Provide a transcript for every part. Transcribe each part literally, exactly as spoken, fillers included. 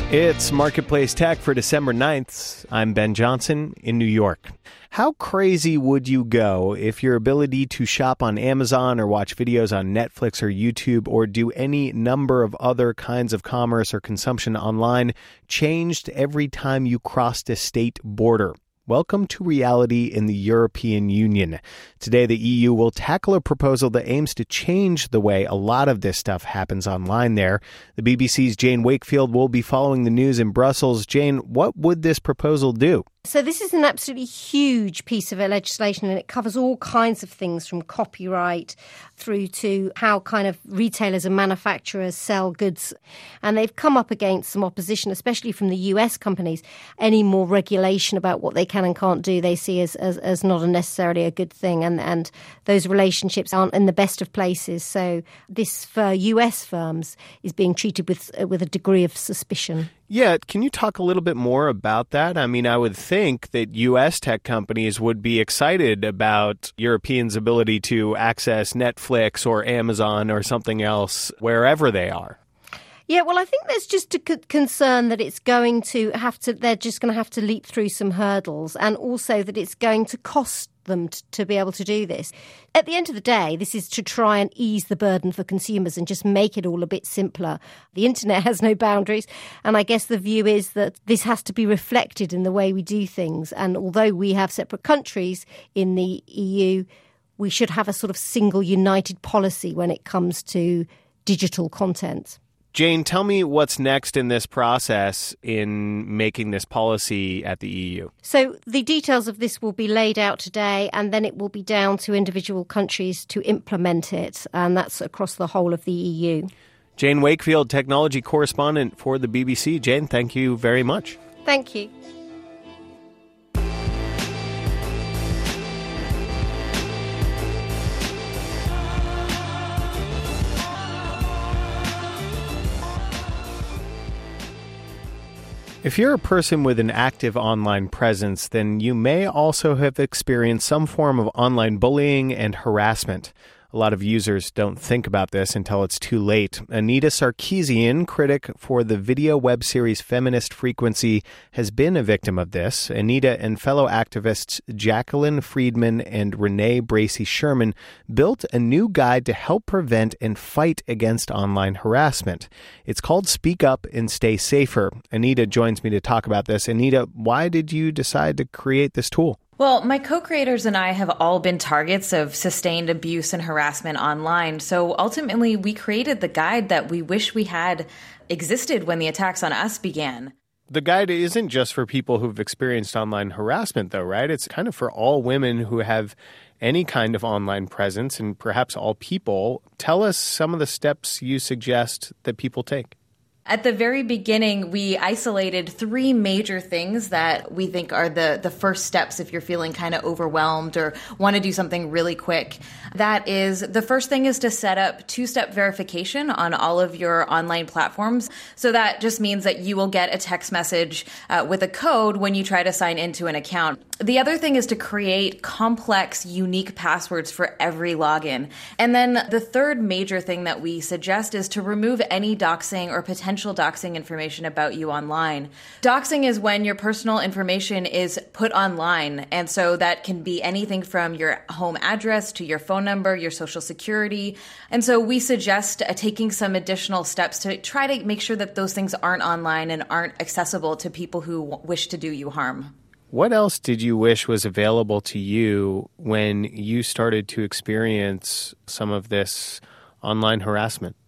It's Marketplace Tech for December ninth. I'm Ben Johnson in New York. How crazy would you go if your ability to shop on Amazon or watch videos on Netflix or YouTube or do any number of other kinds of commerce or consumption online changed every time you crossed a state border? Welcome to reality in the European Union. Today, the E U will tackle a proposal that aims to change the way a lot of this stuff happens online there. The B B C's Jane Wakefield will be following the news in Brussels. Jane, what would this proposal do? So this is an absolutely huge piece of legislation, and it covers all kinds of things from copyright through to how kind of retailers and manufacturers sell goods. And they've come up against some opposition, especially from the U S companies. Any more regulation about what they can and can't do, they see as, as, as not a necessarily a good thing. And, and those relationships aren't in the best of places. So this, for U S firms, is being treated with with a degree of suspicion. Yeah, can you talk a little bit more about that? I mean, I would think that U S tech companies would be excited about Europeans' ability to access Netflix or Amazon or something else wherever they are. Yeah, well, I think there's just a c- concern that it's going to have to, they're just going to have to leap through some hurdles, and also that it's going to cost them t- to be able to do this. At the end of the day, this is to try and ease the burden for consumers and just make it all a bit simpler. The internet has no boundaries, and I guess the view is that this has to be reflected in the way we do things. And although we have separate countries in the E U, we should have a sort of single united policy when it comes to digital content. Jane, tell me what's next in this process in making this policy at the E U. So the details of this will be laid out today, and then it will be down to individual countries to implement it, and that's across the whole of the E U. Jane Wakefield, technology correspondent for the B B C. Jane, thank you very much. Thank you. If you're a person with an active online presence, then you may also have experienced some form of online bullying and harassment. A lot of users don't think about this until it's too late. Anita Sarkeesian, critic for the video web series Feminist Frequency, has been a victim of this. Anita and fellow activists Jacqueline Friedman and Renee Bracey Sherman built a new guide to help prevent and fight against online harassment. It's called Speak Up and Stay Safer. Anita joins me to talk about this. Anita, why did you decide to create this tool? Well, my co-creators and I have all been targets of sustained abuse and harassment online. So ultimately, we created the guide that we wish we had existed when the attacks on us began. The guide isn't just for people who've experienced online harassment, though, right? It's kind of for all women who have any kind of online presence, and perhaps all people. Tell us some of the steps you suggest that people take. At the very beginning, we isolated three major things that we think are the, the first steps if you're feeling kind of overwhelmed or want to do something really quick. That is, the first thing is to set up two-step verification on all of your online platforms. So that just means that you will get a text message uh, with a code when you try to sign into an account. The other thing is to create complex, unique passwords for every login. And then the third major thing that we suggest is to remove any doxing or potential doxing information about you online. Doxing is when your personal information is put online. And so that can be anything from your home address to your phone number, your social security. And so we suggest uh, taking some additional steps to try to make sure that those things aren't online and aren't accessible to people who w- wish to do you harm. What else did you wish was available to you when you started to experience some of this online harassment?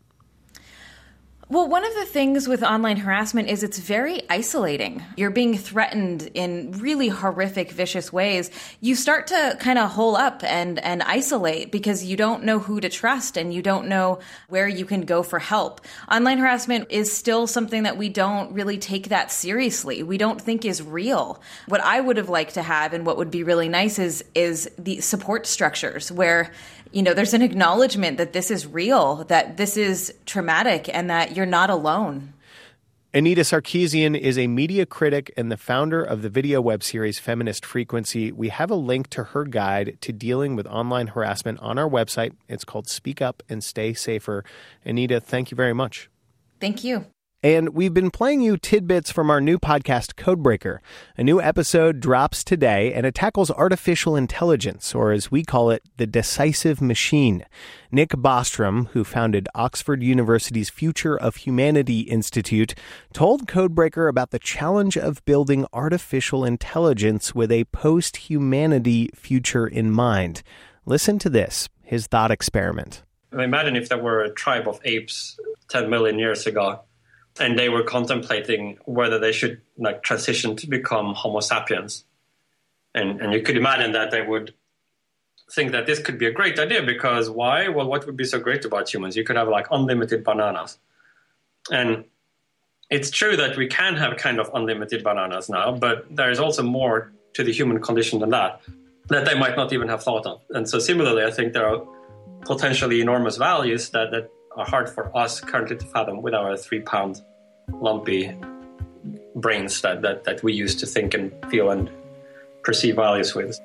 Well, one of the things with online harassment is it's very isolating. You're being threatened in really horrific, vicious ways. You start to kind of hole up and, and isolate because you don't know who to trust and you don't know where you can go for help. Online harassment is still something that we don't really take that seriously. We don't think is real. What I would have liked to have and what would be really nice is, is the support structures where, you know, there's an acknowledgement that this is real, that this is traumatic, and that you're not alone. Anita Sarkeesian is a media critic and the founder of the video web series Feminist Frequency. We have a link to her guide to dealing with online harassment on our website. It's called Speak Up and Stay Safer. Anita, thank you very much. Thank you. And we've been playing you tidbits from our new podcast, Codebreaker. A new episode drops today, and it tackles artificial intelligence, or as we call it, the decisive machine. Nick Bostrom, who founded Oxford University's Future of Humanity Institute, told Codebreaker about the challenge of building artificial intelligence with a post-humanity future in mind. Listen to this, his thought experiment. Imagine if there were a tribe of apes ten million years ago, and they were contemplating whether they should like transition to become Homo sapiens. And and you could imagine that they would think that this could be a great idea because why? Well, what would be so great about humans? You could have like unlimited bananas. And it's true that we can have kind of unlimited bananas now, but there is also more to the human condition than that, that they might not even have thought of. And so similarly, I think there are potentially enormous values that, that are hard for us currently to fathom with our three-pound lumpy brains that, that, that we use to think and feel and perceive values with.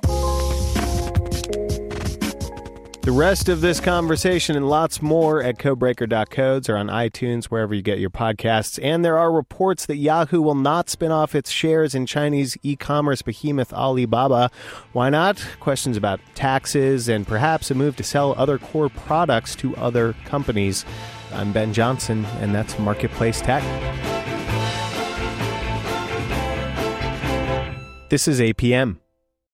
The rest of this conversation and lots more at codebreaker dot codes or on iTunes, wherever you get your podcasts. And there are reports that Yahoo will not spin off its shares in Chinese e-commerce behemoth Alibaba. Why not? Questions about taxes and perhaps a move to sell other core products to other companies. I'm Ben Johnson, and that's Marketplace Tech. This is A P M.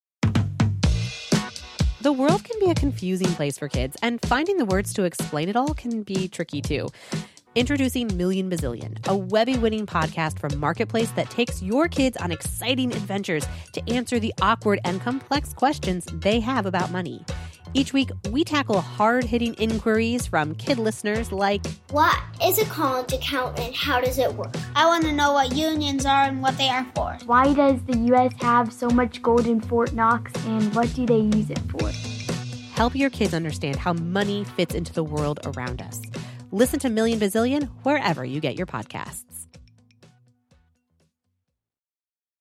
The world can be a confusing place for kids, and finding the words to explain it all can be tricky too. Introducing Million Bazillion, a Webby-winning podcast from Marketplace that takes your kids on exciting adventures to answer the awkward and complex questions they have about money. Each week, we tackle hard-hitting inquiries from kid listeners like, what is a college account and how does it work? I want to know what unions are and what they are for. Why does the U S have so much gold in Fort Knox and what do they use it for? Help your kids understand how money fits into the world around us. Listen to Million Bazillion wherever you get your podcasts.